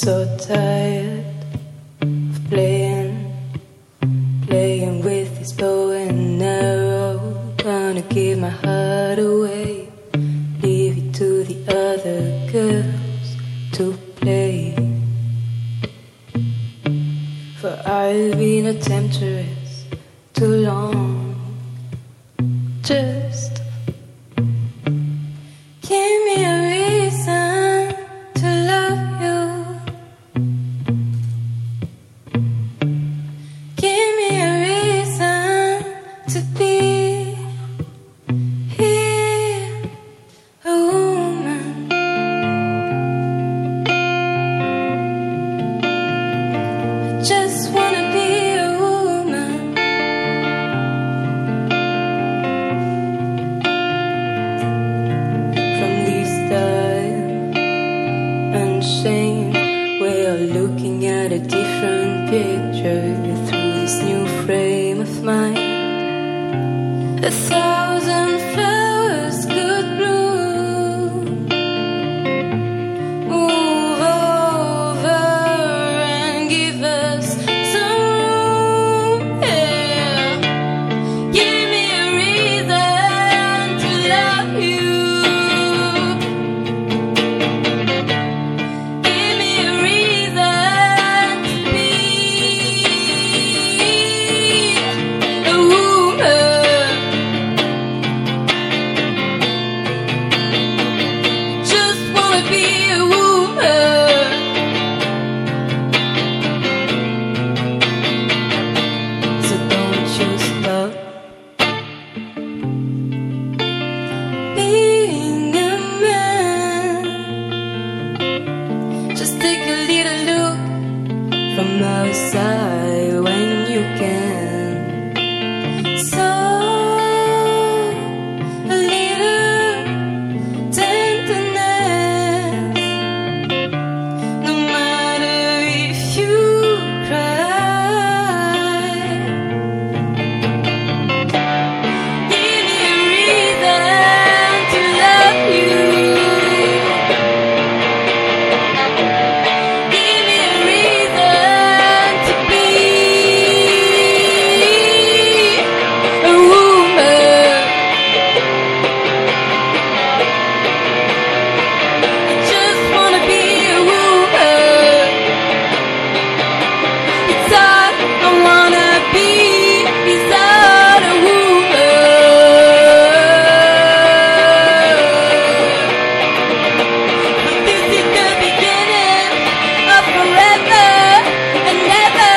so tired of playing with this bow and arrow. Gonna give my heart away, leave it to the other girls to play. For I've been a temptress too long. Just give me a reason to love you. Give me a reason to be here, a woman. I just wanna be a woman. From this time unchained, we are looking at a different picture through this new frame of mine. 1,000 flowers could bloom. Move over and give us some room. Yeah. Give me a reason to love you. Give me a reason to be a woman. Just wanna be a woman. So don't you stop being a man. Just take a little look from outside when you can. So a little tenderness, no matter if you cry. Give me a reason to love you. Give me a reason to be a woman. I just wanna be a woman. It's all I wanna be, beside a woman. But this is the beginning of forever and never.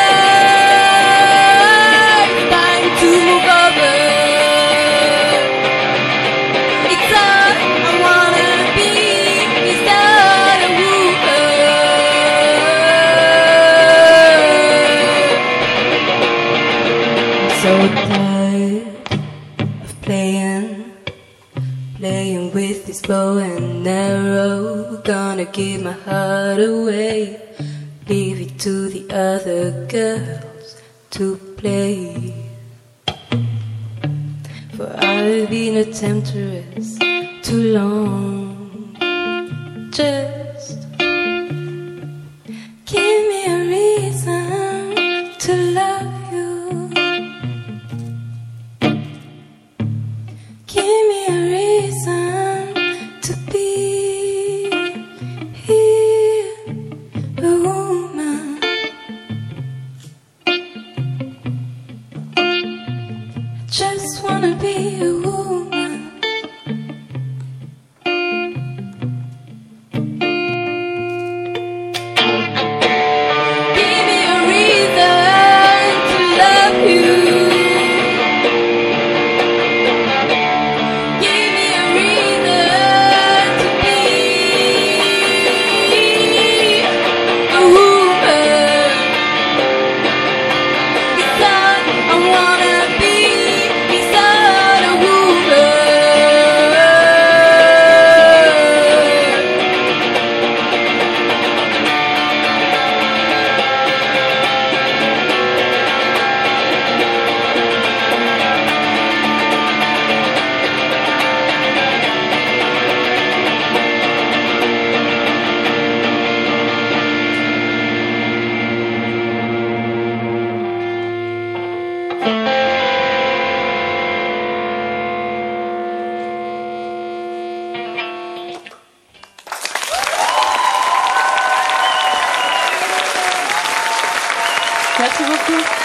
It's time to move over. It's all I wanna be, beside a woman. I'm so tired of playing with this bow and arrow. Gonna give my heart away, leave it to the other girls to play. For I've been a temptress too long. Just give me a reason to love you. Give me a reason to be here, a woman. I just wanna be a woman. Merci beaucoup.